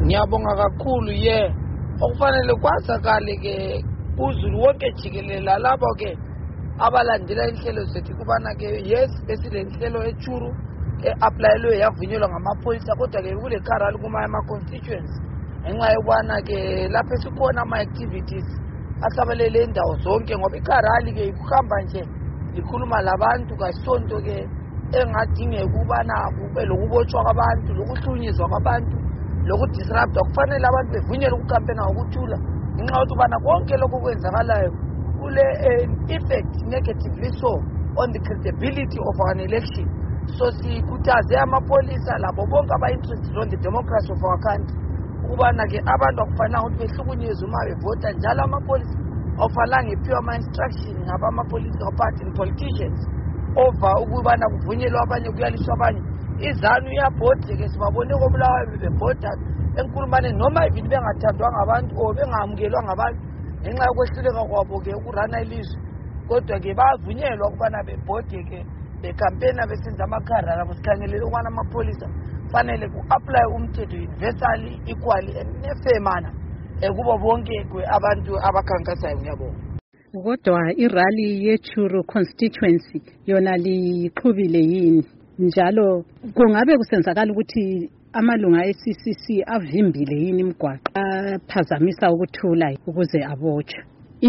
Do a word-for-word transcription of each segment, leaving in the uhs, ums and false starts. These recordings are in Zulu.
Ngiyabonga kakhulu ye okufanele kwazakale ke uzulu wonke jikelele labo ke abalandela inhlelo zethu kubana ke yes esilenhlelo echuru eapplyelwe yavunyelwa ngamapholisa kodwa ke kule Karali kuma ama constituency enxa yokwana ke lapha sikhona ama activities asabalele indawo zonke ngoba iKarali ke ukuhamba nje likhuluma labantu kasonto ke engadinge kubana kube lokubotshwa kwabantu lokuhlunyezwa kwabantu lokudisrupt kufanele abantu bevunyelwe ukukampena ngokuthula ngenxa yokuthi bana konke lokho kwenzakalayo kule effect negatively so on the credibility of an election. So sikhuthaze amapolisa labo bonke aba interested on the democracy of our country ukubana ke abantu akufanele ukuthi behlukunyezwe uma bevota njalo amapolisa ofanele ngiphiwe ama instruction ngaba amapolisa party politicians over ukubana kuvunyelwe abanye kuyaliswa abanye izanu iyabhode ke sibabone kobulawayo bebhoda enkulumane noma even bengathandwa ngabantu o bengamukelwa ngabantu ngenxa yokwehluleka kwabo ke ukurana ilizwe kodwa ke bavunyelwa ukubana bebhode ke bekampena besenza amakhara labo sikhangelele ukwana amapolisa fanele ku-apply umthetho universally equally and nefair manner ekubo bonke abantu abakhankasayo. Ngiyabonga. Kodwa irally yechuru constituency yona liqhubile yini njalo kungabe kusenzakala ukuthi amalunga e-C C C avimbile yini imigwaqo aphazamisa ukuthula ukuze abotshwe?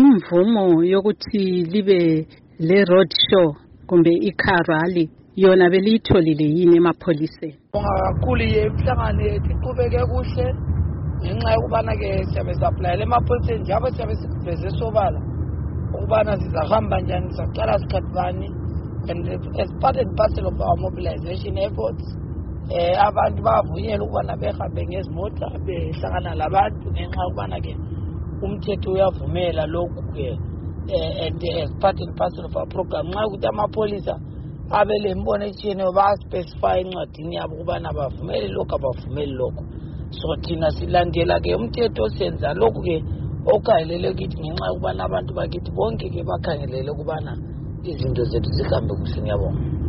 Imvumo yokuthi libe le road show kumbe iKarali yona beliyitholile yini emapholiseni? Kakhulu yemhlangano yethu iqhubeke kuhle ngenxa yokubana ke siyabe saplayela emapholiseni njalo siyabe siveze sobala ukubana sizahamba njani sicala sikhathi bani and as part and parcel of our mobilization efforts eh abantu bavunyelwa ukubana behambe ngezimota behlangana labantu ngenxa yokubana ke umthetho uyavumela lokhu ke and as part and parcel of our program nxa ukuthi amapolisa abele imbono etshiyeneyo ba-specify encwadini yabo ukubana bavumele lokhu abavumeli lokhu. So thina silandela ke umthetho osenza lokhu ke okhangelele ukuthi ngenxa yokubana abantu bakithi bonke ke bakhangelele ukubana izinto zethu zihambe kuhle. Ngiyabonga.